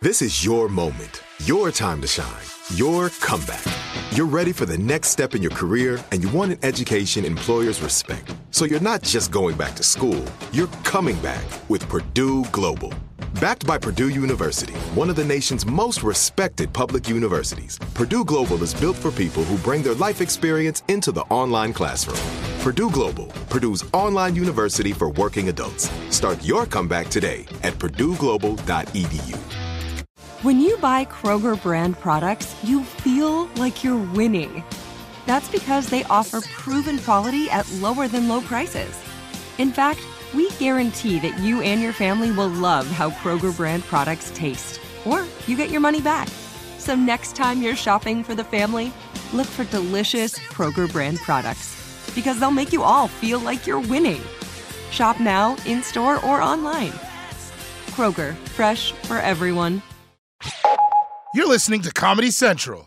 This is your moment, your time to shine, your comeback. You're ready for the next step in your career, and you want an education employers respect. So you're not just going back to school, you're coming back with Purdue Global. Backed by Purdue University, one of the nation's most respected public universities, Purdue Global is built for people who bring their life experience into the online classroom. Purdue Global, Purdue's online university for working adults. Start your comeback today at purdueglobal.edu. When you buy Kroger brand products, you feel like you're winning. That's because they offer proven quality at lower than low prices. In fact, we guarantee that you and your family will love how Kroger brand products taste, or you get your money back. So next time you're shopping for the family, look for delicious Kroger brand products, because they'll make you all feel like you're winning. Shop now, in-store, or online. Kroger, fresh for everyone. You're listening to Comedy Central.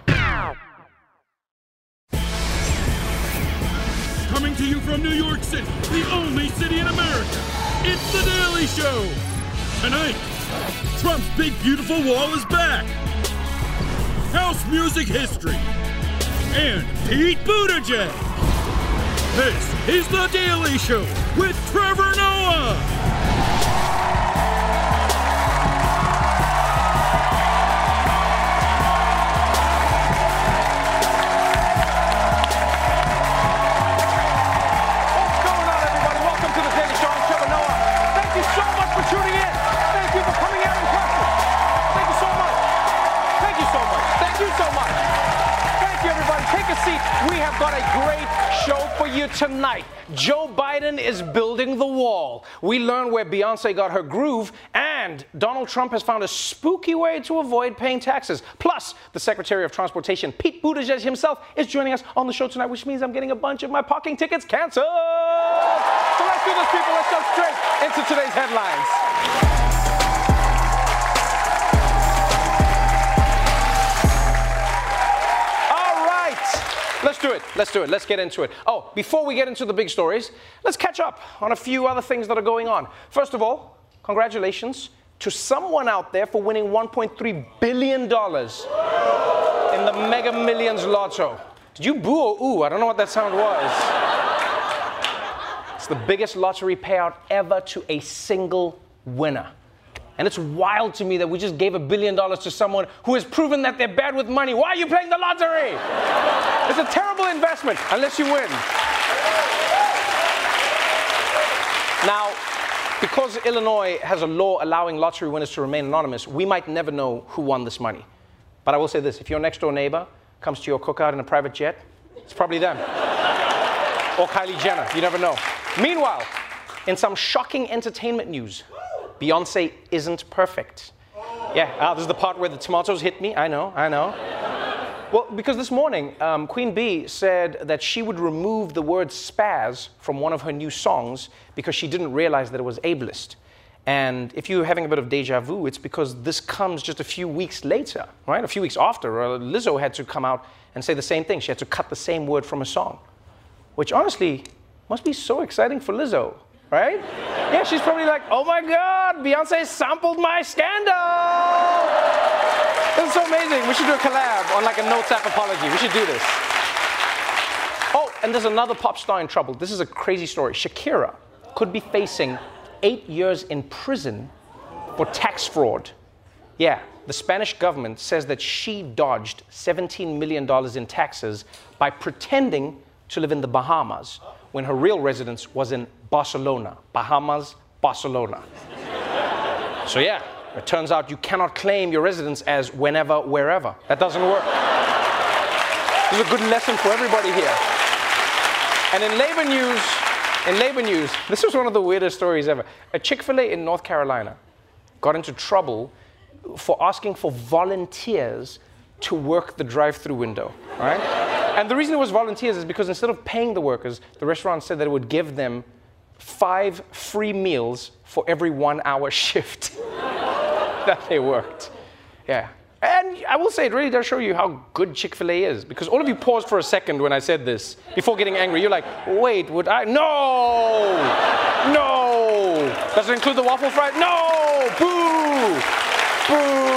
Coming to you from New York City, the only city in America, it's The Daily Show. Tonight, Trump's big beautiful wall is back. House music history. And Pete Buttigieg. This is The Daily Show with Trevor Noah. We have got a great show for you tonight. Joe Biden is building the wall. We learn where Beyonce got her groove, and Donald Trump has found a spooky way to avoid paying taxes. Plus, the Secretary of Transportation, Pete Buttigieg himself, is joining us on the show tonight, which means I'm getting a bunch of my parking tickets canceled. So let's do this, people. Let's jump straight into today's headlines. Let's do it. Let's get into it. Oh, before we get into the big stories, let's catch up on a few other things that are going on. First of all, congratulations to someone out there for winning $1.3 billion in the Mega Millions Lotto. Did you boo or ooh? I don't know what that sound was. It's the biggest lottery payout ever to a single winner. And it's wild to me that we just gave $1 billion to someone who has proven that they're bad with money. Why are you playing the lottery? It's a terrible investment unless you win. Now, because Illinois has a law allowing lottery winners to remain anonymous, we might never know who won this money. But I will say this, if your next door neighbor comes to your cookout in a private jet, it's probably them. Or Kylie Jenner, you never know. Meanwhile, in some shocking entertainment news, Beyonce isn't perfect. Yeah, this is the part where the tomatoes hit me. I know. Well, because this morning, Queen Bee said that she would remove the word spaz from one of her new songs because she didn't realize that it was ableist. And if you're having a bit of deja vu, it's because this comes just a few weeks later, right? A few weeks after, Lizzo had to come out and say the same thing. She had to cut the same word from a song, which honestly must be so exciting for Lizzo. Right? Yeah, she's probably like, oh my God, Beyonce sampled my scandal. This is so amazing. We should do a collab on like a notes app apology. We should do this. Oh, and there's another pop star in trouble. This is a crazy story. Shakira could be facing 8 years in prison for tax fraud. Yeah, the Spanish government says that she dodged $17 million in taxes by pretending to live in the Bahamas when her real residence was in Barcelona. Bahamas, Barcelona. So yeah, it turns out you cannot claim your residence as whenever, wherever. That doesn't work. This is a good lesson for everybody here. And in labor news, this was one of the weirdest stories ever. A Chick-fil-A in North Carolina got into trouble for asking for volunteers to work the drive-through window, all right? And the reason it was volunteers is because instead of paying the workers, the restaurant said that it would give them 5 free meals for every 1 hour shift that they worked. Yeah. And I will say, it really does show you how good Chick-fil-A is, because all of you paused for a second when I said this before getting angry. You're like, wait, would I? No! Does it include the waffle fry? No! Boo!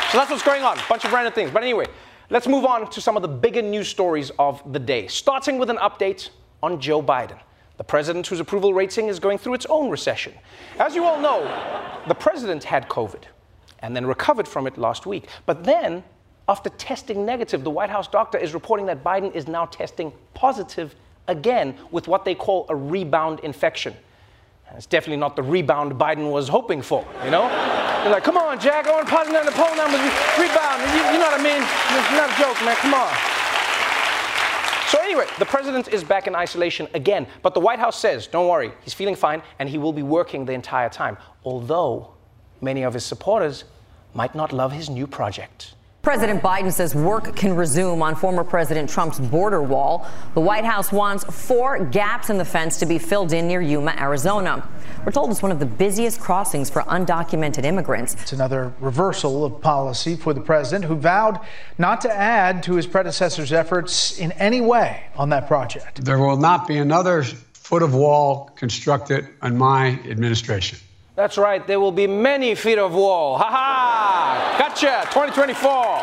So that's what's going on. Bunch of random things. But anyway, let's move on to some of the bigger news stories of the day, starting with an update on Joe Biden, the president whose approval rating is going through its own recession. As you all know, the president had COVID and then recovered from it last week. But then, after testing negative, the White House doctor is reporting that Biden is now testing positive again with what they call a rebound infection. And it's definitely not the rebound Biden was hoping for, you know? They're like, come on, Jack, I want to positive the poll numbers, rebound. You know what I mean? It's not a joke, man, come on. So anyway, the president is back in isolation again, but the White House says, don't worry, he's feeling fine and he will be working the entire time, although many of his supporters might not love his new project. President Biden says work can resume on former President Trump's border wall. The White House wants 4 gaps in the fence to be filled in near Yuma, Arizona. We're told it's one of the busiest crossings for undocumented immigrants. It's another reversal of policy for the president, who vowed not to add to his predecessor's efforts in any way on that project. There will not be another foot of wall constructed on my administration. That's right, there will be many feet of wall. Ha ha! Gotcha! 2024!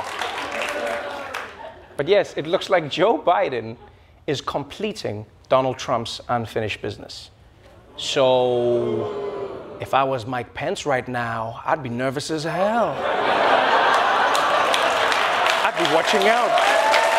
But yes, it looks like Joe Biden is completing Donald Trump's unfinished business. So, if I was Mike Pence right now, I'd be nervous as hell. I'd be watching out.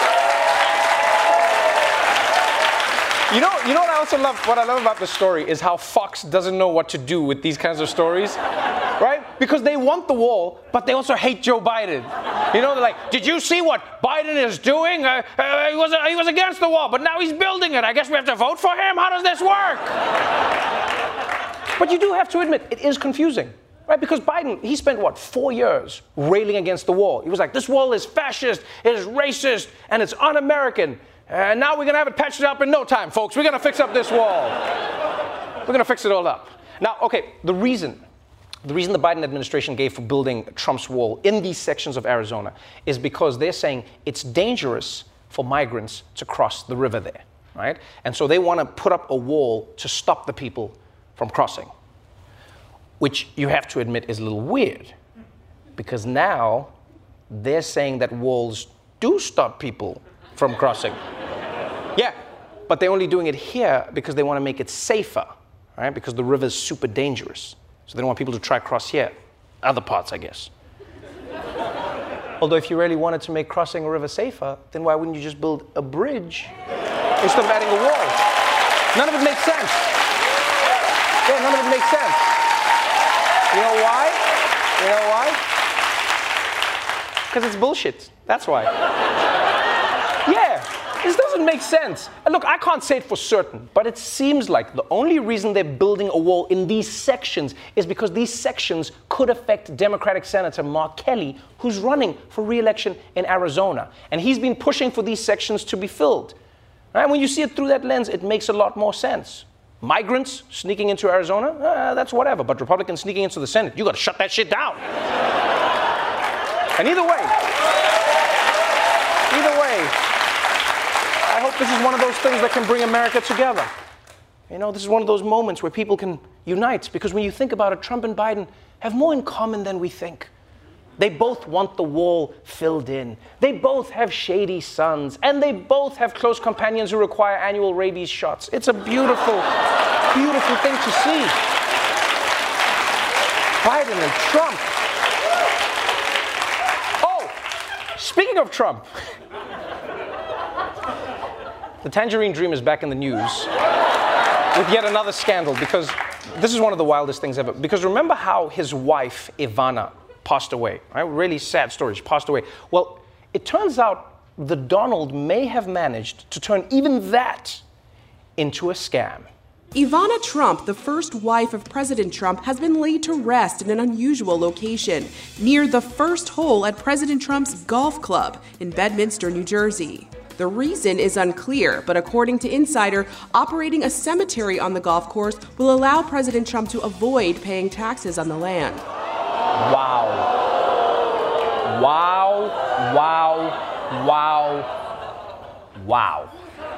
You know what I also love? What I love about the story is how Fox doesn't know what to do with these kinds of stories, right? Because they want the wall, but they also hate Joe Biden. You know, they're like, did you see what Biden is doing? He was against the wall, but now he's building it. I guess we have to vote for him? How does this work? But you do have to admit, it is confusing, right? Because Biden, he spent, 4 years railing against the wall. He was like, this wall is fascist, it is racist, and it's un-American. And now we're going to have it patched up in no time, folks. We're going to fix up this wall. We're going to fix it all up. Now, okay, the reason the Biden administration gave for building Trump's wall in these sections of Arizona is because they're saying it's dangerous for migrants to cross the river there, right? And so they want to put up a wall to stop the people from crossing, which you have to admit is a little weird, because now they're saying that walls do stop people from crossing. Yeah, but they're only doing it here because they want to make it safer, right? Because the river's super dangerous. So they don't want people to try cross here. Other parts, I guess. Although if you really wanted to make crossing a river safer, then why wouldn't you just build a bridge instead of adding a wall? None of it makes sense. Yeah, none of it makes sense. You know why? You know why? Because it's bullshit. That's why. Yeah, this doesn't make sense. And look, I can't say it for certain, but it seems like the only reason they're building a wall in these sections is because these sections could affect Democratic Senator Mark Kelly, who's running for re-election in Arizona. And he's been pushing for these sections to be filled. And when you see it through that lens, it makes a lot more sense. Migrants sneaking into Arizona, that's whatever. But Republicans sneaking into the Senate, you got to shut that shit down. And either way, I hope this is one of those things that can bring America together. You know, this is one of those moments where people can unite, because when you think about it, Trump and Biden have more in common than we think. They both want the wall filled in. They both have shady sons, and they both have close companions who require annual rabies shots. It's a beautiful, beautiful thing to see. Biden and Trump. Oh, speaking of Trump, the Tangerine Dream is back in the news with yet another scandal, because this is one of the wildest things ever. Because remember how his wife, Ivana, passed away, right? Really sad story, she passed away. Well, it turns out the Donald may have managed to turn even that into a scam. Ivana Trump, the first wife of President Trump, has been laid to rest in an unusual location, near the first hole at President Trump's golf club in Bedminster, New Jersey. The reason is unclear, but according to Insider, operating a cemetery on the golf course will allow President Trump to avoid paying taxes on the land. Wow. Wow, wow, wow, wow.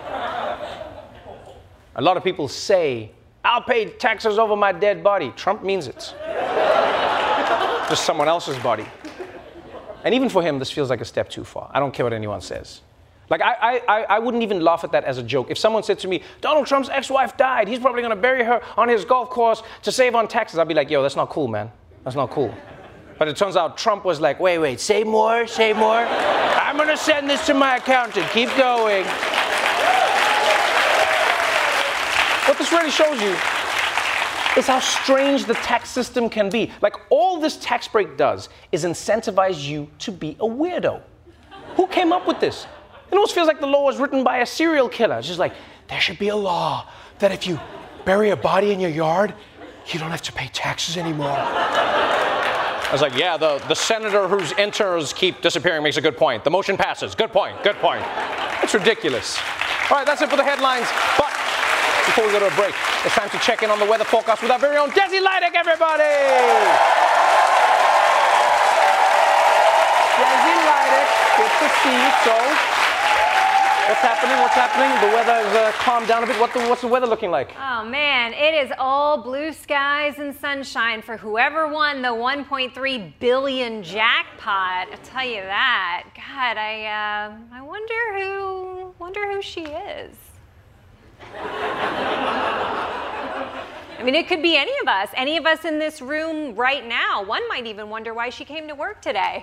A lot of people say, I'll pay taxes over my dead body. Trump means it. Just someone else's body. And even for him, this feels like a step too far. I don't care what anyone says. Like, I wouldn't even laugh at that as a joke. If someone said to me, Donald Trump's ex-wife died, he's probably going to bury her on his golf course to save on taxes, I'd be like, yo, that's not cool, man. That's not cool. But it turns out Trump was like, wait, say more. I'm going to send this to my accountant. Keep going. What this really shows you is how strange the tax system can be. Like, all this tax break does is incentivize you to be a weirdo. Who came up with this? It almost feels like the law was written by a serial killer. It's just like, there should be a law that if you bury a body in your yard, you don't have to pay taxes anymore. I was like, yeah, the senator whose interns keep disappearing makes a good point. The motion passes. Good point. It's ridiculous. All right, that's it for the headlines. But before we go to a break, it's time to check in on the weather forecast with our very own Desi Lydic, everybody! Desi Lydic, good to see you. So, what's happening? The weather has calmed down a bit. What's the weather looking like? Oh, man, it is all blue skies and sunshine for whoever won the $1.3 billion jackpot. I'll tell you that. God, I wonder who she is. I mean, it could be any of us in this room right now. One might even wonder why she came to work today.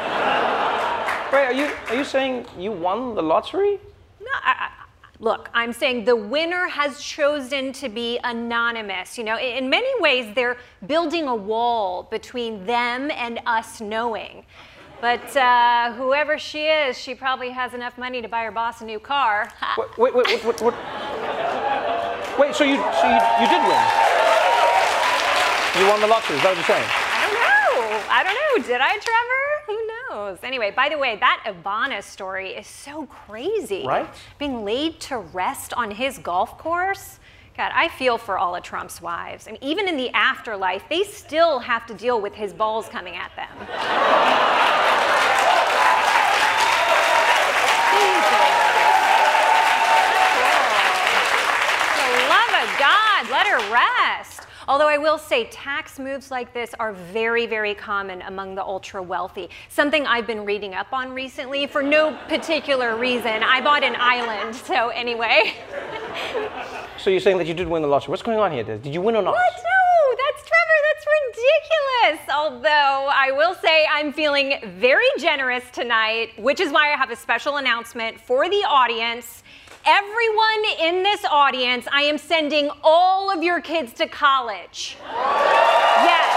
Wait, are you saying you won the lottery? No, look, I'm saying the winner has chosen to be anonymous. You know, in many ways, they're building a wall between them and us knowing. But whoever she is, she probably has enough money to buy her boss a new car. Wait, what? Wait, so you did win? You won the lottery, is that what you're saying? I don't know. Did I, Trevor? Who knows? Anyway, by the way, that Ivana story is so crazy. Right? Being laid to rest on his golf course. God, I feel for all of Trump's wives. And even in the afterlife, they still have to deal with his balls coming at them. For the love of God, let her rest. Although I will say tax moves like this are very, very common among the ultra wealthy. Something I've been reading up on recently for no particular reason. I bought an island, so anyway. So you're saying that you did win the lottery. What's going on here? Did you win or not? What? No, that's Trevor, that's ridiculous. Although I will say I'm feeling very generous tonight, which is why I have a special announcement for the audience. Everyone in this audience, I am sending all of your kids to college. Yes.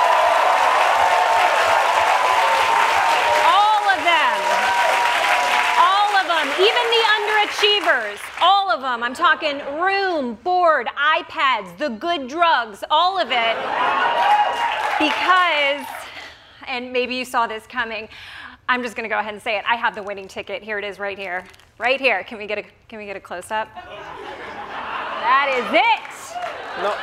All of them. All of them. Even the underachievers. All of them. I'm talking room, board, iPads, the good drugs, all of it. Because, and maybe you saw this coming, I'm just going to go ahead and say it. I have the winning ticket. Here it is right here. Right here. Can we get a close-up? That is it. No.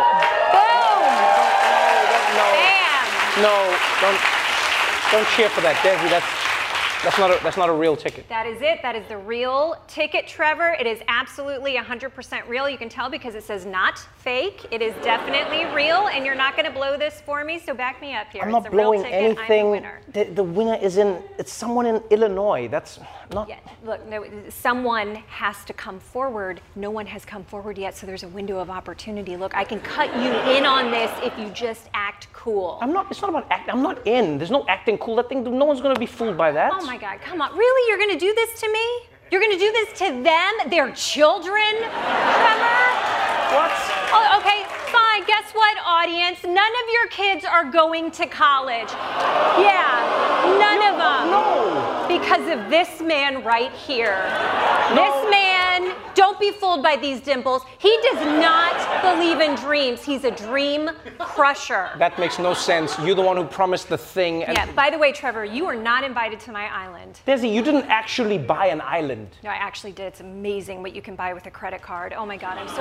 Boom. No. Don't cheer for that, Desi. That's not a real ticket. That is it. That is the real ticket, Trevor. It is absolutely 100% real. You can tell because it says not fake. It is definitely real, and you're not going to blow this for me, so back me up here. I'm not blowing anything. The winner it's someone in Illinois. That's not... Yeah, look, no, someone has to come forward. No one has come forward yet, so there's a window of opportunity. Look, I can cut you in on this if you just act cool. It's not about acting. I'm not in. There's no acting cool. That thing, no one's going to be fooled by that. Oh my God, come on. Really? You're going to do this to me? You're going to do this to them? Their children? Trevor? What? Oh, okay, fine. Guess what, audience? None of your kids are going to college. Yeah, none of them. No. Because of this man right here. This man, don't be fooled by these dimples. He does not believe in dreams. He's a dream crusher. That makes no sense. You're the one who promised the thing. Yeah, by the way, Trevor, you are not invited to my island. Desi, you didn't actually buy an island. No, I actually did. It's amazing what you can buy with a credit card. Oh my God, I'm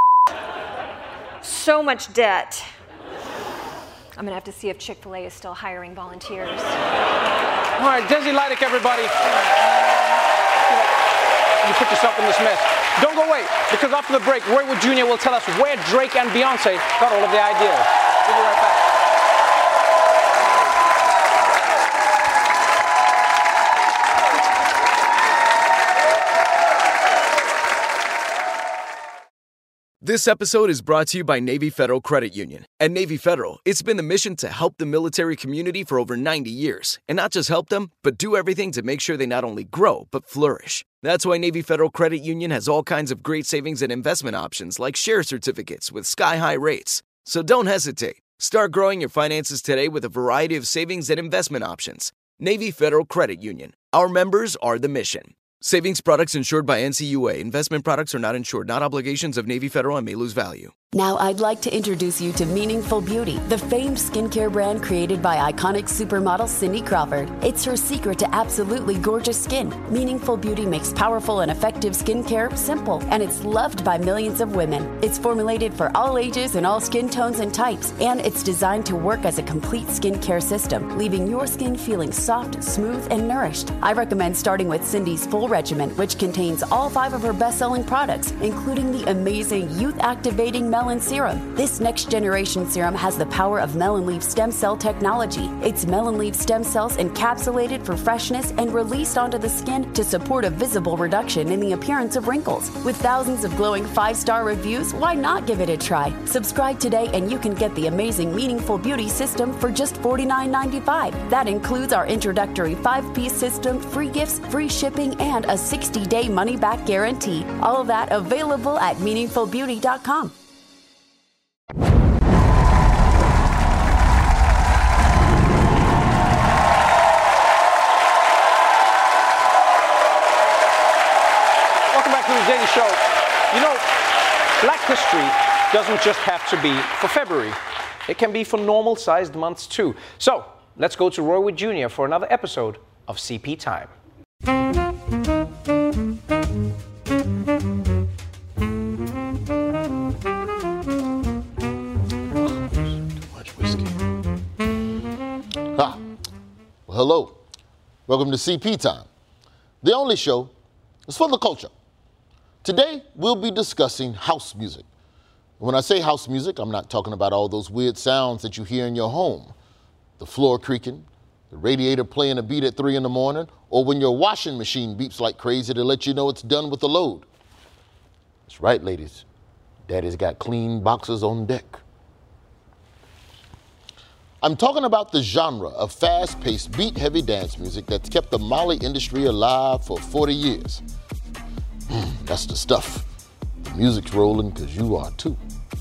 so much debt. I'm gonna have to see if Chick-fil-A is still hiring volunteers. All right, Desi Lydic, everybody. You put yourself in this mess. Don't go away, because after the break, Roy Wood Jr. will tell us where Drake and Beyonce got all of the ideas. We'll be right back. This episode is brought to you by Navy Federal Credit Union. At Navy Federal, it's been the mission to help the military community for over 90 years. And not just help them, but do everything to make sure they not only grow, but flourish. That's why Navy Federal Credit Union has all kinds of great savings and investment options like share certificates with sky-high rates. So don't hesitate. Start growing your finances today with a variety of savings and investment options. Navy Federal Credit Union. Our members are the mission. Savings products insured by NCUA. Investment products are not insured, not obligations of Navy Federal and may lose value. Now I'd like to introduce you to Meaningful Beauty, the famed skincare brand created by iconic supermodel Cindy Crawford. It's her secret to absolutely gorgeous skin. Meaningful Beauty makes powerful and effective skincare simple, and it's loved by millions of women. It's formulated for all ages and all skin tones and types, and it's designed to work as a complete skincare system, leaving your skin feeling soft, smooth, and nourished. I recommend starting with Cindy's full regimen, which contains all 5 of her best-selling products, including the amazing youth-activating Melon Serum. This next-generation serum has the power of melon leaf stem cell technology. It's melon leaf stem cells encapsulated for freshness and released onto the skin to support a visible reduction in the appearance of wrinkles. With thousands of glowing 5-star reviews, why not give it a try? Subscribe today and you can get the amazing Meaningful Beauty system for just $49.95. That includes our introductory 5-piece system, free gifts, free shipping, and a 60-day money-back guarantee. All of that available at meaningfulbeauty.com. Daily Show. You know, Black History doesn't just have to be for February. It can be for normal-sized months, too. So, let's go to Roy Wood Jr. for another episode of CP Time. Too much whiskey. Well, hello. Welcome to CP Time. The only show is for the culture. Today, we'll be discussing house music. When I say house music, I'm not talking about all those weird sounds that you hear in your home. The floor creaking, the radiator playing a beat at 3 in the morning, or when your washing machine beeps like crazy to let you know it's done with the load. That's right, ladies. Daddy's got clean boxes on deck. I'm talking about the genre of fast-paced, beat-heavy dance music that's kept the Mali industry alive for 40 years. That's the stuff. The music's rolling because you are too.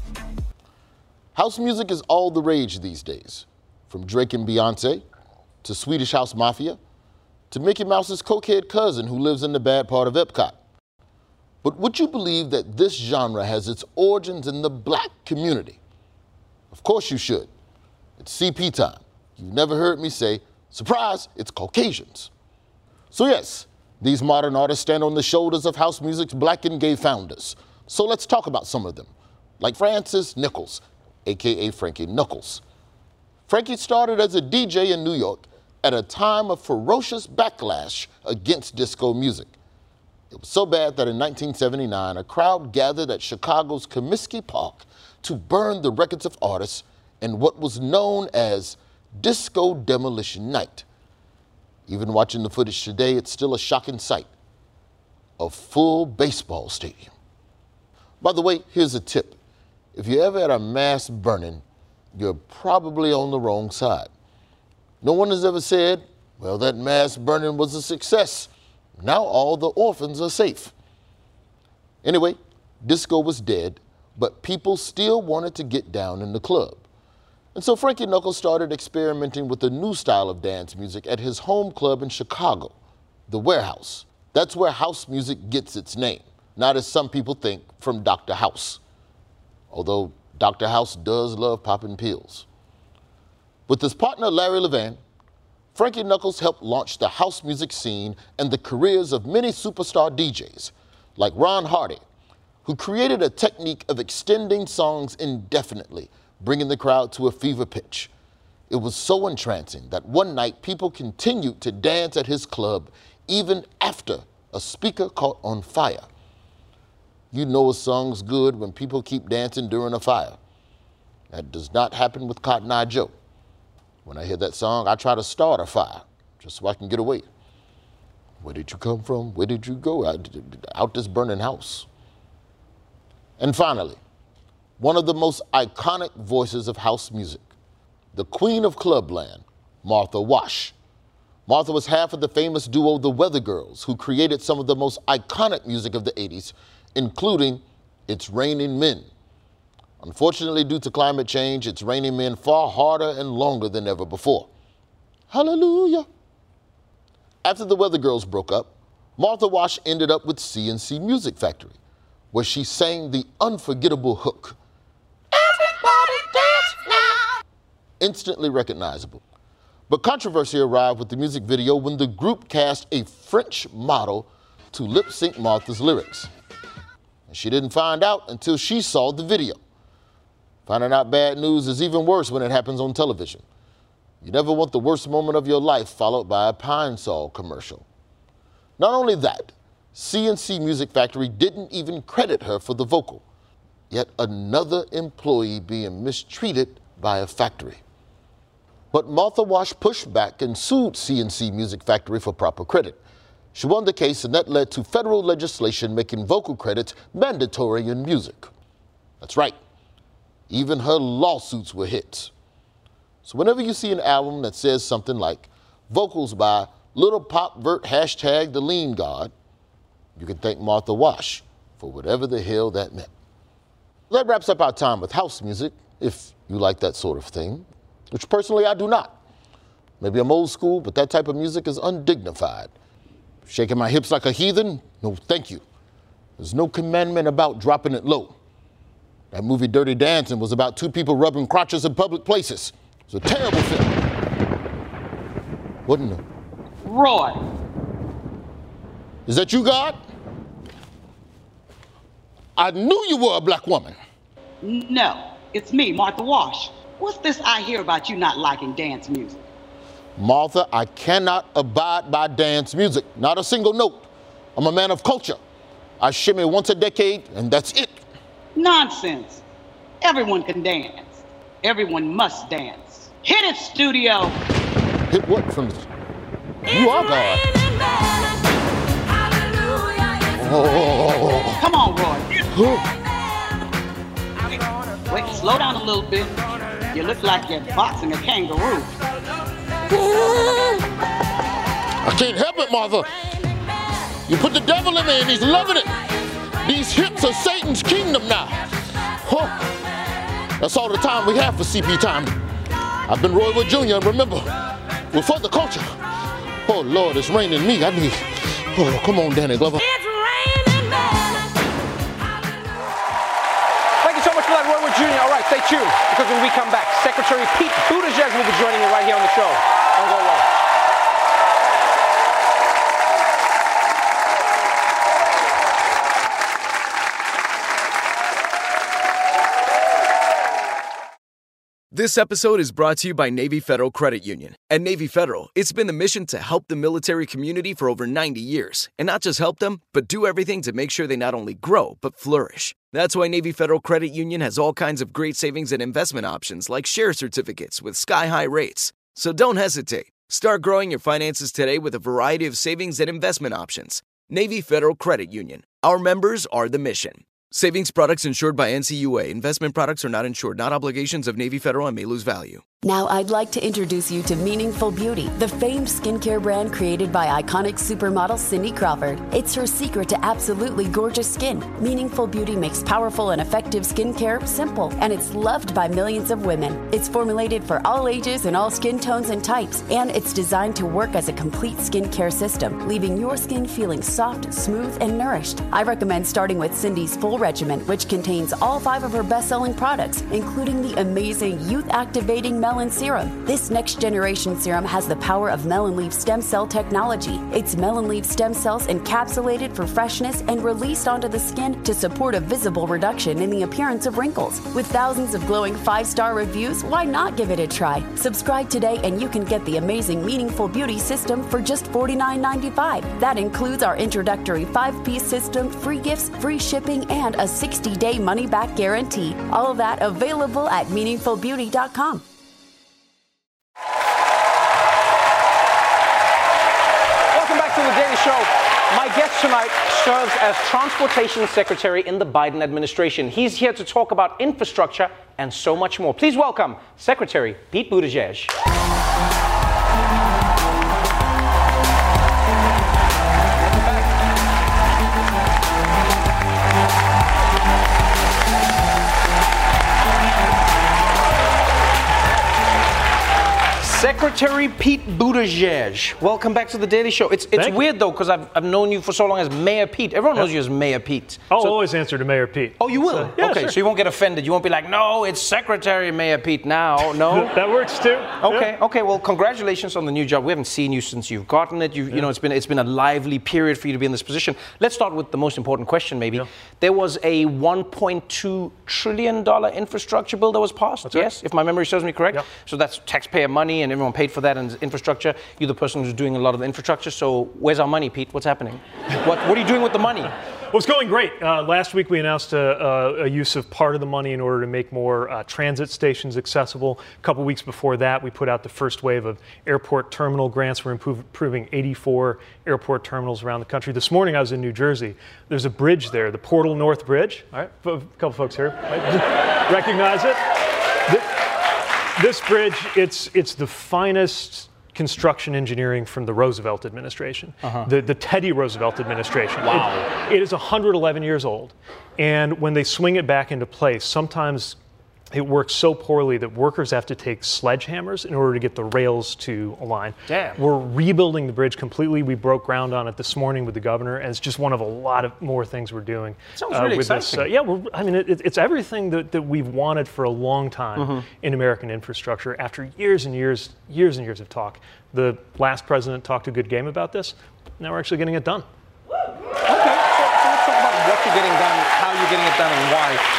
House music is all the rage these days. From Drake and Beyonce, to Swedish House Mafia, to Mickey Mouse's cokehead cousin who lives in the bad part of Epcot. But would you believe that this genre has its origins in the black community? Of course you should. It's CP time. You've never heard me say, surprise, it's Caucasians. So yes, these modern artists stand on the shoulders of house music's black and gay founders. So let's talk about some of them, like Francis Nichols, aka Frankie Knuckles. Frankie started as a DJ in New York at a time of ferocious backlash against disco music. It was so bad that in 1979, a crowd gathered at Chicago's Comiskey Park to burn the records of artists in what was known as Disco Demolition Night. Even watching the footage today, it's still a shocking sight. A full baseball stadium. By the way, here's a tip. If you're ever at a mass burning, you're probably on the wrong side. No one has ever said, well, that mass burning was a success. Now all the orphans are safe. Anyway, disco was dead, but people still wanted to get down in the club. And so Frankie Knuckles started experimenting with a new style of dance music at his home club in Chicago, The Warehouse. That's where house music gets its name, not as some people think, from Dr. House. Although Dr. House does love popping pills. With his partner Larry Levan, Frankie Knuckles helped launch the house music scene and the careers of many superstar DJs, like Ron Hardy, who created a technique of extending songs indefinitely, bringing the crowd to a fever pitch. It was so entrancing that one night people continued to dance at his club even after a speaker caught on fire. You know a song's good when people keep dancing during a fire. That does not happen with Cotton Eye Joe. When I hear that song, I try to start a fire just so I can get away. Where did you come from? Where did you go? Out this burning house. And finally, one of the most iconic voices of house music, the queen of clubland, Martha Wash. Martha was half of the famous duo The Weather Girls, who created some of the most iconic music of the 80s, including It's Raining Men. Unfortunately, due to climate change, it's raining men far harder and longer than ever before. Hallelujah. After the Weather Girls broke up, Martha Wash ended up with C+C Music Factory, where she sang the unforgettable hook, "Everybody dance now," instantly recognizable. But controversy arrived with the music video when the group cast a French model to lip-sync Martha's lyrics. And she didn't find out until she saw the video. Finding out bad news is even worse when it happens on television. You never want the worst moment of your life followed by a Pine Sol commercial. Not only that, C+C Music Factory didn't even credit her for the vocal. Yet another employee being mistreated by a factory. But Martha Wash pushed back and sued C+C Music Factory for proper credit. She won the case, and that led to federal legislation making vocal credits mandatory in music. That's right. Even her lawsuits were hits. So whenever you see an album that says something like vocals by Little Pop Vert # the Lean God, you can thank Martha Wash for whatever the hell that meant. That wraps up our time with house music, if you like that sort of thing, which personally I do not. Maybe I'm old school, but that type of music is undignified. Shaking my hips like a heathen? No, thank you. There's no commandment about dropping it low. That movie Dirty Dancing was about two people rubbing crotches in public places. It was a terrible film. Wasn't it? Roy. Is that you, God? I knew you were a black woman. No, it's me, Martha Wash. What's this I hear about you not liking dance music? Martha, I cannot abide by dance music. Not a single note. I'm a man of culture. I shimmy once a decade, and that's it. Nonsense. Everyone can dance. Everyone must dance. Hit it, studio. Hit what from the... You are God. Oh. Come on, Roy. Wait, slow down a little bit. You look like you're boxing a kangaroo. I can't help it, Martha. You put the devil in me and he's loving it. These hips are Satan's kingdom now. Huh. That's all the time we have for CP Time. I've been Roy Wood Jr., and remember, we're for the culture. Oh, Lord, it's raining me. Oh, come on, Danny Glover. It's raining, man. Thank you so much for that, Roy Wood Jr. All right, stay tuned, because when we come back, Secretary Pete Buttigieg will be joining you right here on the show. Don't go away. This episode is brought to you by Navy Federal Credit Union. At Navy Federal, it's been the mission to help the military community for over 90 years. And not just help them, but do everything to make sure they not only grow, but flourish. That's why Navy Federal Credit Union has all kinds of great savings and investment options like share certificates with sky-high rates. So don't hesitate. Start growing your finances today with a variety of savings and investment options. Navy Federal Credit Union. Our members are the mission. Savings products insured by NCUA. Investment products are not insured, not obligations of Navy Federal and may lose value. Now I'd like to introduce you to Meaningful Beauty, the famed skincare brand created by iconic supermodel Cindy Crawford. It's her secret to absolutely gorgeous skin. Meaningful Beauty makes powerful and effective skincare simple, and it's loved by millions of women. It's formulated for all ages and all skin tones and types, and it's designed to work as a complete skincare system, leaving your skin feeling soft, smooth, and nourished. I recommend starting with Cindy's full regimen, which contains all 5 of her best-selling products, including the amazing youth-activating Melon Serum. This next-generation serum has the power of melon leaf stem cell technology. It's melon leaf stem cells encapsulated for freshness and released onto the skin to support a visible reduction in the appearance of wrinkles. With thousands of glowing 5-star reviews, why not give it a try? Subscribe today and you can get the amazing Meaningful Beauty system for just $49.95. That includes our introductory 5-piece system, free gifts, free shipping, and a 60-day money-back guarantee. All of that available at meaningfulbeauty.com. Welcome back to The Daily Show. My guest tonight serves as Transportation Secretary in the Biden administration. He's here to talk about infrastructure and so much more. Please welcome Secretary Pete Buttigieg. Secretary Pete Buttigieg, welcome back to the Daily Show. It's weird though, because I've known you for so long as Mayor Pete. Everyone knows you as Mayor Pete. I'll always answer to Mayor Pete. Oh, you will? Yeah, okay, sure. so you won't get offended. You won't be like, no, it's Secretary Mayor Pete now. No? That works too. Okay, okay. Well, congratulations on the new job. We haven't seen you since you've gotten it. You know, it's been a lively period for you to be in this position. Let's start with the most important question, maybe. Yeah. There was a $1.2 trillion infrastructure bill that was passed. That's yes, right. If my memory serves me correct. Yeah. So that's taxpayer money, and everyone paid for that. And infrastructure. You're the person who's doing a lot of the infrastructure. So where's our money, Pete? What's happening? What are you doing with the money? Well, it's going great. Last week we announced a use of part of the money in order to make more transit stations accessible. A couple weeks before that, we put out the first wave of airport terminal grants. We're improving 84 airport terminals around the country. This morning I was in New Jersey. There's a bridge there, the Portal North Bridge. All right, a couple folks here recognize it. This bridge, it's the finest construction engineering from the Roosevelt administration, the Teddy Roosevelt administration. Wow. It is 111 years old. And when they swing it back into place, sometimes it works so poorly that workers have to take sledgehammers in order to get the rails to align. Damn. We're rebuilding the bridge completely. We broke ground on it this morning with the governor, and it's just one of a lot of more things we're doing. Sounds really with exciting. This. It's everything that we've wanted for a long time in American infrastructure. After years and years of talk, the last president talked a good game about this. Now we're actually getting it done. Okay, so let's talk about what you're getting done, how you're getting it done, and why.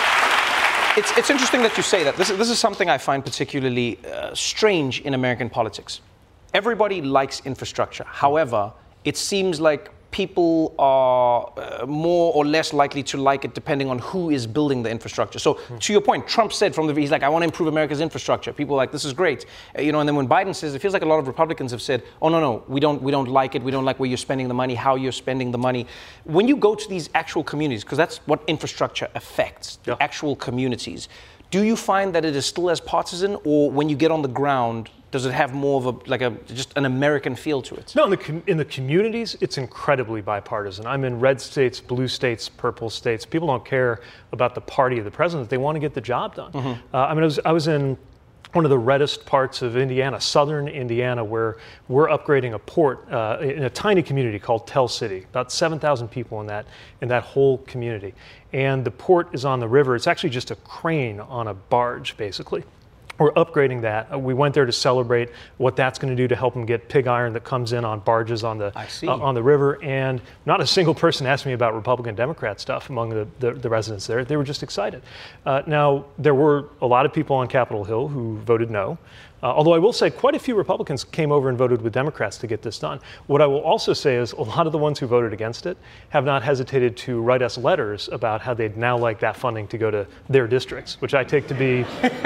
It's interesting that you say that. This is something I find particularly strange in American politics. Everybody likes infrastructure. However, it seems like people are more or less likely to like it depending on who is building the infrastructure. So to your point, Trump said he's like, I want to improve America's infrastructure. People are like, this is great. And then when Biden says, it feels like a lot of Republicans have said, oh, no, we don't like it. We don't like where you're spending the money, how you're spending the money. When you go to these actual communities, because that's what infrastructure affects, the actual communities, do you find that it is still as partisan, or when you get on the ground, does it have more of just an American feel to it? No, in the communities, it's incredibly bipartisan. I'm in red states, blue states, purple states. People don't care about the party of the president. They want to get the job done. I was in one of the reddest parts of Indiana, southern Indiana, where we're upgrading a port in a tiny community called Tell City. About 7,000 people in that whole community. And the port is on the river. It's actually just a crane on a barge, basically. We're upgrading that. We went there to celebrate what that's going to do to help them get pig iron that comes in on barges on the river. And not a single person asked me about Republican Democrat stuff among the residents there. They were just excited. Now, there were a lot of people on Capitol Hill who voted no. Although I will say quite a few Republicans came over and voted with Democrats to get this done. What I will also say is a lot of the ones who voted against it have not hesitated to write us letters about how they'd now like that funding to go to their districts, which I take to be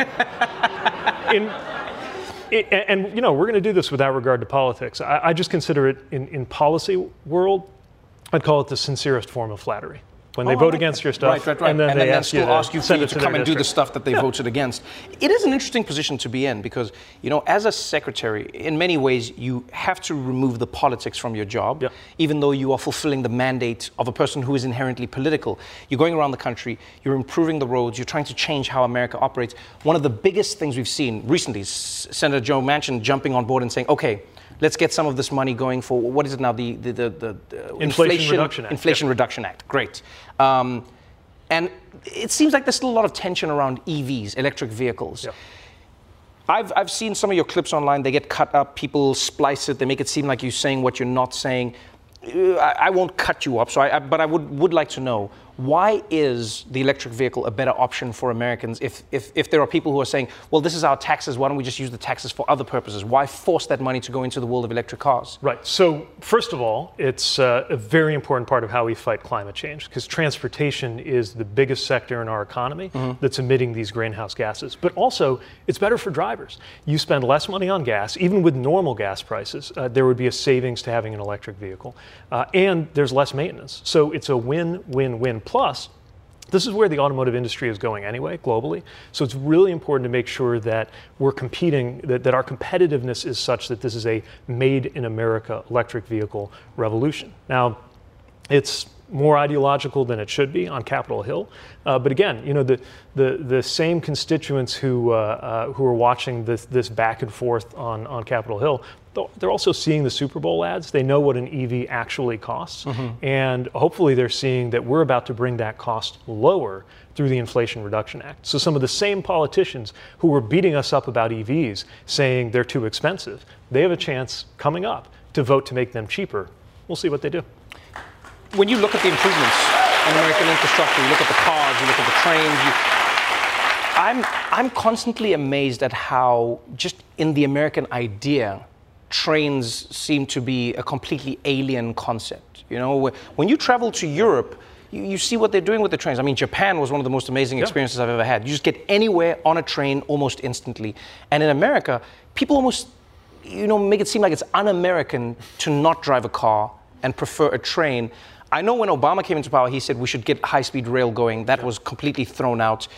and we're going to do this without regard to politics. I just consider it in policy world, I'd call it the sincerest form of flattery. When they vote against your stuff, right. and then they ask you to come and do the district. stuff that they voted against. It is an interesting position to be in because, as a secretary, in many ways, you have to remove the politics from your job, even though you are fulfilling the mandate of a person who is inherently political. You're going around the country, you're improving the roads, you're trying to change how America operates. One of the biggest things we've seen recently is Senator Joe Manchin jumping on board and saying, okay, let's get some of this money going for, what is it now, the Inflation Reduction Act. Great. And it seems like there's still a lot of tension around EVs, electric vehicles. Yeah. I've seen some of your clips online. They get cut up, people splice it, they make it seem like you're saying what you're not saying. I won't cut you up, but I would like to know, why is the electric vehicle a better option for Americans if there are people who are saying, well, this is our taxes, why don't we just use the taxes for other purposes? Why force that money to go into the world of electric cars? Right. So first of all, it's a very important part of how we fight climate change, because transportation is the biggest sector in our economy that's emitting these greenhouse gases. But also, it's better for drivers. You spend less money on gas, even with normal gas prices, there would be a savings to having an electric vehicle. And there's less maintenance. So it's a win-win-win. Plus, this is where the automotive industry is going anyway, globally. So it's really important to make sure that we're competing, that our competitiveness is such that this is a made in America electric vehicle revolution. Now, it's more ideological than it should be on Capitol Hill. But again, you know, the same constituents who are watching this back and forth on Capitol Hill, they're also seeing the Super Bowl ads. They know what an EV actually costs. And hopefully they're seeing that we're about to bring that cost lower through the Inflation Reduction Act. So some of the same politicians who were beating us up about EVs, saying they're too expensive, they have a chance coming up to vote to make them cheaper. We'll see what they do. When you look at the improvements in American infrastructure, you look at the cars, you look at the trains, I'm constantly amazed at how just in the American idea, trains seem to be a completely alien concept. You know, when you travel to Europe, you see what they're doing with the trains. I mean, Japan was one of the most amazing experiences I've ever had. You just get anywhere on a train almost instantly. And in America, people almost, you know, make it seem like it's un-American to not drive a car and prefer a train. I know when Obama came into power, he said we should get high-speed rail going. That was completely thrown out.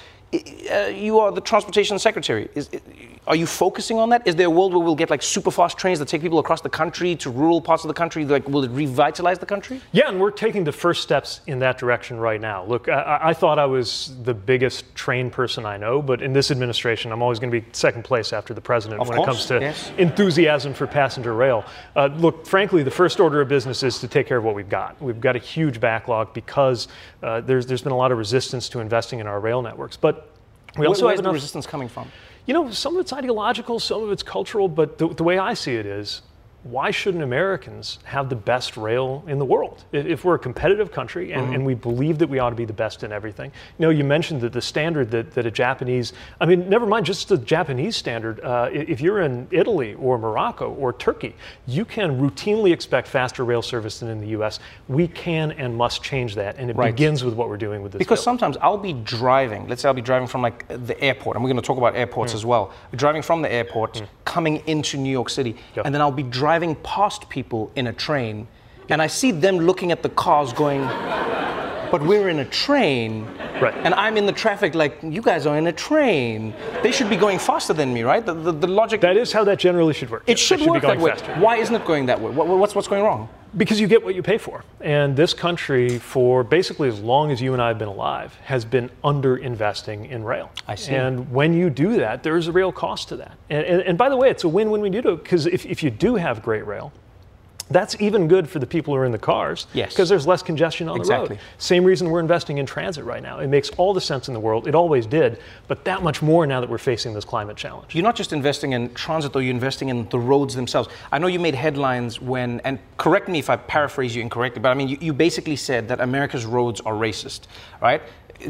You are the transportation secretary. Are you focusing on that? Is there a world where we'll get like super fast trains that take people across the country to rural parts of the country? Like, will it revitalize the country? Yeah, and we're taking the first steps in that direction right now. Look, I thought I was the biggest train person I know, but in this administration, I'm always going to be second place after the president when it comes to enthusiasm for passenger rail. Look, frankly, the first order of business is to take care of what we've got. We've got a huge backlog because there's been a lot of resistance to investing in our rail networks. But we also Where's the resistance coming from? You know, some of it's ideological, some of it's cultural, but the way I see it is, why shouldn't Americans have the best rail in the world? If we're a competitive country and we believe that we ought to be the best in everything. You know, you mentioned that the standard that a Japanese, I mean, never mind just the Japanese standard. If you're in Italy or Morocco or Turkey, you can routinely expect faster rail service than in the U.S. We can and must change that, and it begins with what we're doing with this Because bill. sometimes I'll be driving, let's say I'll be driving from like the airport, and we're going to talk about airports as well. Driving from the airport, coming into New York City, and then I'll be driving past people in a train, and I see them looking at the cars going, but we're in a train, and I'm in the traffic like, you guys are in a train. They should be going faster than me, right? The logic... That is how that generally should work. It should work that way. Faster. Why isn't it going that way? What's going wrong? Because you get what you pay for. And this country, for basically as long as you and I have been alive, has been under-investing in rail. I see. And when you do that, there is a real cost to that. And by the way, it's a win-win when you do it, because if you do have great rail, that's even good for the people who are in the cars, because there's less congestion on the road. Same reason we're investing in transit right now. It makes all the sense in the world. It always did, but that much more now that we're facing this climate challenge. You're not just investing in transit, though, you're investing in the roads themselves. I know you made headlines when, and correct me if I paraphrase you incorrectly, but I mean, you basically said that America's roads are racist, right?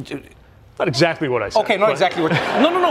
Not exactly what I said. Okay, not exactly what.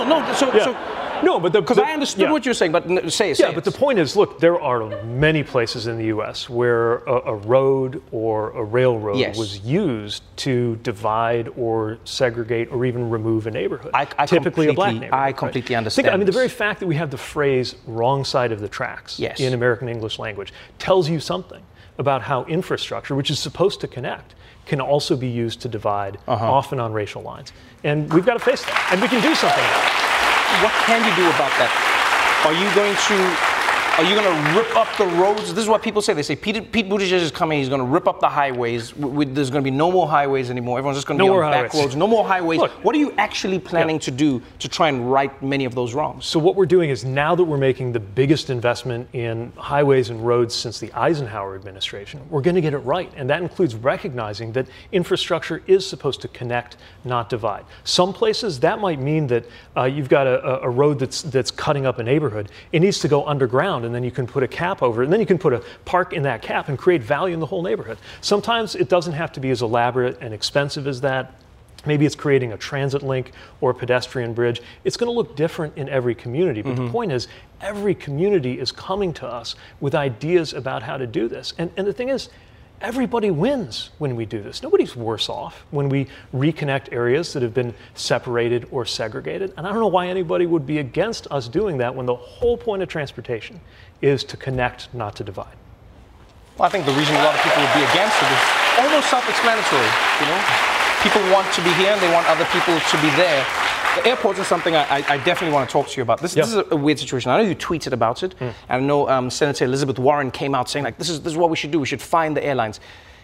No. No, but because I understood what you're saying, but say it. But the point is, look, there are many places in the U.S. where a road or a railroad was used to divide or segregate or even remove a neighborhood. Typically a black neighborhood. I completely understand. I mean, the very fact that we have the phrase "wrong side of the tracks" in American English language tells you something about how infrastructure, which is supposed to connect, can also be used to divide, often on racial lines. And we've got to face that, and we can do something about it. What can you do about that? Are you going to rip up the roads? This is what people say. They say Pete Buttigieg is coming. He's going to rip up the highways. There's going to be no more highways anymore. Everyone's just going to be on back roads. No more highways. Look, what are you actually planning to do to try and right many of those wrongs? So what we're doing is, now that we're making the biggest investment in highways and roads since the Eisenhower administration, we're going to get it right. And that includes recognizing that infrastructure is supposed to connect, not divide. Some places that might mean that you've got a road that's cutting up a neighborhood. It needs to go underground and then you can put a cap over it, and then you can put a park in that cap and create value in the whole neighborhood. Sometimes it doesn't have to be as elaborate and expensive as that. Maybe it's creating a transit link or a pedestrian bridge. It's going to look different in every community, but the point is, every community is coming to us with ideas about how to do this. And the thing is, everybody wins when we do this. Nobody's worse off when we reconnect areas that have been separated or segregated. And I don't know why anybody would be against us doing that when the whole point of transportation is to connect, not to divide. Well, I think the reason a lot of people would be against it is almost self-explanatory, you know? People want to be here and they want other people to be there. The airports is something I definitely want to talk to you about. This is a weird situation. I know you tweeted about it, and I know Senator Elizabeth Warren came out saying, like, this is what we should do. We should fine the airlines.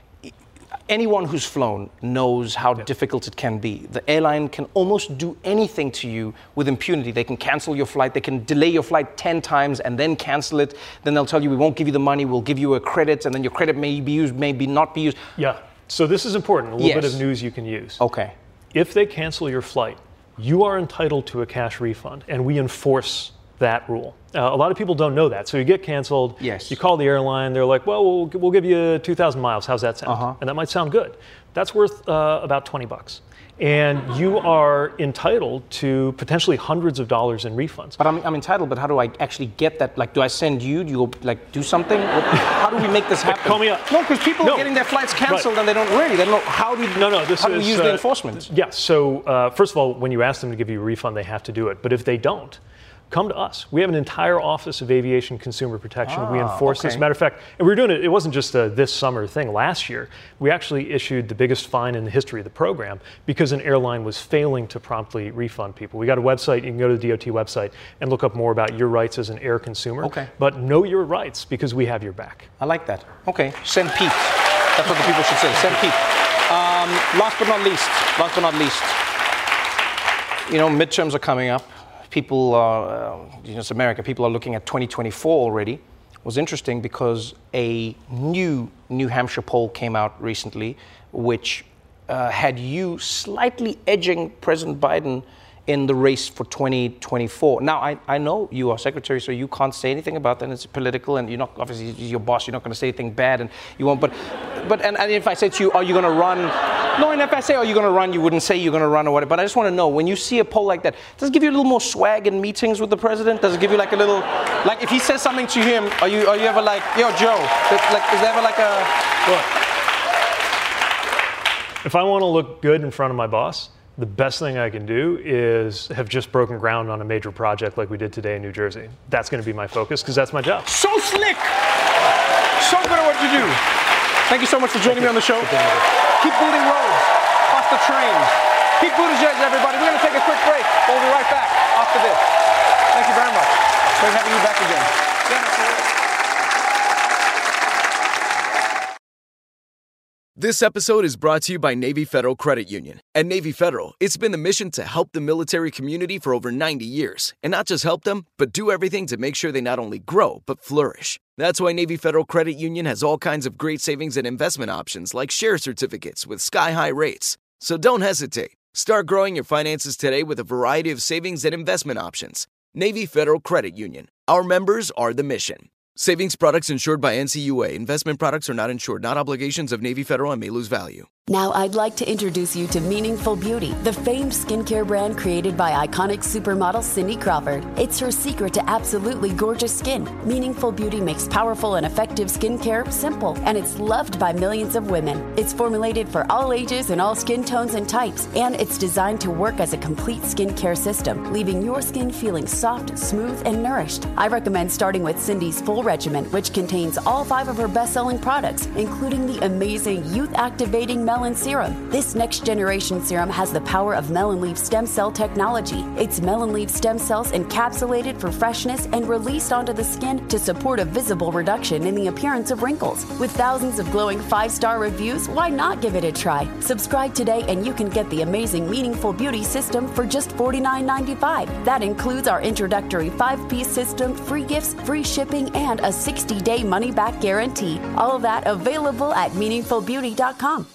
Anyone who's flown knows how difficult it can be. The airline can almost do anything to you with impunity. They can cancel your flight. They can delay your flight 10 times and then cancel it. Then they'll tell you, we won't give you the money. We'll give you a credit, and then your credit may be used, maybe not be used. Yeah. So this is important, a little bit of news you can use. Okay. If they cancel your flight, you are entitled to a cash refund, and we enforce that rule. A lot of people don't know that. So you get canceled, you call the airline, they're like, well, we'll give you 2,000 miles. How's that sound? And that might sound good. That's worth about $20. And you are entitled to potentially hundreds of dollars in refunds. But I'm entitled, but how do I actually get that? Like, do I send you? Do you go, like, do something? How do we make this happen? Call me up. No, because people are getting their flights canceled and they don't know how do you, how do we use the enforcement? Yeah, so first of all, when you ask them to give you a refund, they have to do it. But if they don't, come to us. We have an entire Office of Aviation Consumer Protection. We enforce this. As a matter of fact, and we were doing it, it wasn't just a this summer thing. Last year, we actually issued the biggest fine in the history of the program because an airline was failing to promptly refund people. We got a website, you can go to the DOT website and look up more about your rights as an air consumer. But know your rights because we have your back. I like that. Okay, send Pete. That's what the people should say, send Pete. Last but not least, you know, midterms are coming up. People are, it's America, people are looking at 2024 already. It was interesting because a new New Hampshire poll came out recently, which had you slightly edging President Biden in the race for 2024. Now, I know you are secretary, so you can't say anything about that. It's political, and you're not, obviously, he's your boss, you're not going to say anything bad, and you won't, but if I said to you, are you going to run? No, and if I say, are you going to run, you wouldn't say you're going to run or whatever, but I just want to know, when you see a poll like that, does it give you a little more swag in meetings with the president? Does it give you like a little, like if he says something to him, are you ever like, yo, Joe, is there ever like a... Look, if I want to look good in front of my boss, the best thing I can do is have just broken ground on a major project like we did today in New Jersey. That's going to be my focus because that's my job. So slick! So good at what you do. Thank you so much for joining me on the show. Keep building roads, faster trains. Pete Buttigieg, everybody. We're going to take a quick break. We'll be right back after this. Thank you very much. Great having you back again. This episode is brought to you by Navy Federal Credit Union. At Navy Federal, it's been the mission to help the military community for over 90 years. And not just help them, but do everything to make sure they not only grow, but flourish. That's why Navy Federal Credit Union has all kinds of great savings and investment options like share certificates with sky-high rates. So don't hesitate. Start growing your finances today with a variety of savings and investment options. Navy Federal Credit Union. Our members are the mission. Savings products insured by NCUA. Investment products are not insured, not obligations of Navy Federal and may lose value. Now I'd like to introduce you to Meaningful Beauty, the famed skincare brand created by iconic supermodel Cindy Crawford. It's her secret to absolutely gorgeous skin. Meaningful Beauty makes powerful and effective skincare simple, and it's loved by millions of women. It's formulated for all ages and all skin tones and types, and it's designed to work as a complete skincare system, leaving your skin feeling soft, smooth, and nourished. I recommend starting with Cindy's full regimen, which contains all 5 of her best-selling products, including the amazing youth-activating Melon Serum. This next-generation serum has the power of melon leaf stem cell technology. It's melon leaf stem cells encapsulated for freshness and released onto the skin to support a visible reduction in the appearance of wrinkles. With thousands of glowing 5-star reviews, why not give it a try? Subscribe today and you can get the amazing Meaningful Beauty system for just $49.95. That includes our introductory 5-piece system, free gifts, free shipping, and a 60-day money-back guarantee. All of that available at meaningfulbeauty.com.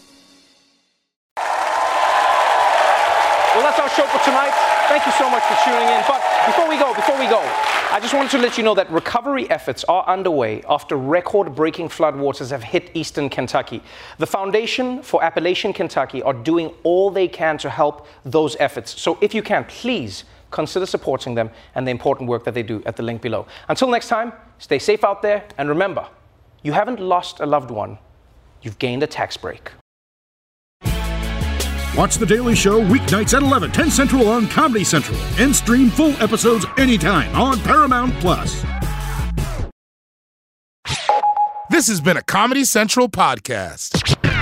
Well, that's our show for tonight. Thank you so much for tuning in. But Before we go, I just wanted to let you know that recovery efforts are underway after record-breaking floodwaters have hit eastern Kentucky. The Foundation for Appalachian Kentucky are doing all they can to help those efforts. So if you can, please consider supporting them and the important work that they do at the link below. Until next time, stay safe out there, and remember, you haven't lost a loved one, you've gained a tax break. Watch The Daily Show weeknights at 11, 10 Central on Comedy Central, and stream full episodes anytime on Paramount+. This has been a Comedy Central podcast.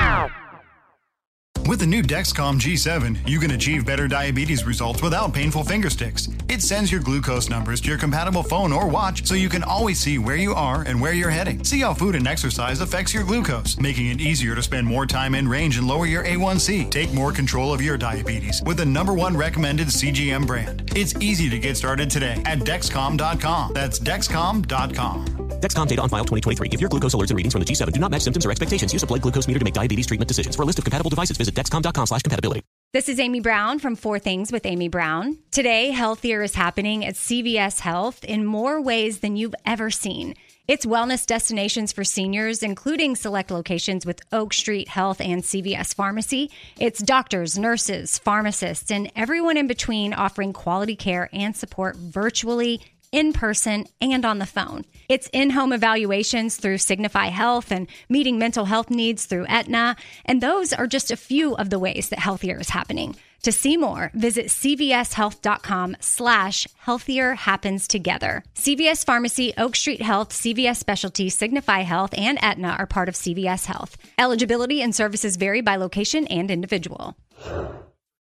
With the new Dexcom G7, you can achieve better diabetes results without painful finger sticks. It sends your glucose numbers to your compatible phone or watch so you can always see where you are and where you're heading. See how food and exercise affects your glucose, making it easier to spend more time in range and lower your A1C. Take more control of your diabetes with the #1 recommended CGM brand. It's easy to get started today at Dexcom.com. That's Dexcom.com. Dexcom data on file 2023. If your glucose alerts and readings from the G7 do not match symptoms or expectations, use a blood glucose meter to make diabetes treatment decisions. For a list of compatible devices, visit Dexcom.com/compatibility. This is Amy Brown from 4 Things with Amy Brown. Today, Healthier is happening at CVS Health in more ways than you've ever seen. It's wellness destinations for seniors, including select locations with Oak Street Health and CVS Pharmacy. It's doctors, nurses, pharmacists, and everyone in between offering quality care and support virtually, in person, and on the phone. It's in-home evaluations through Signify Health and meeting mental health needs through Aetna. And those are just a few of the ways that Healthier is happening. To see more, visit cvshealth.com/healthier happens together. CVS Pharmacy, Oak Street Health, CVS Specialty, Signify Health, and Aetna are part of CVS Health. Eligibility and services vary by location and individual.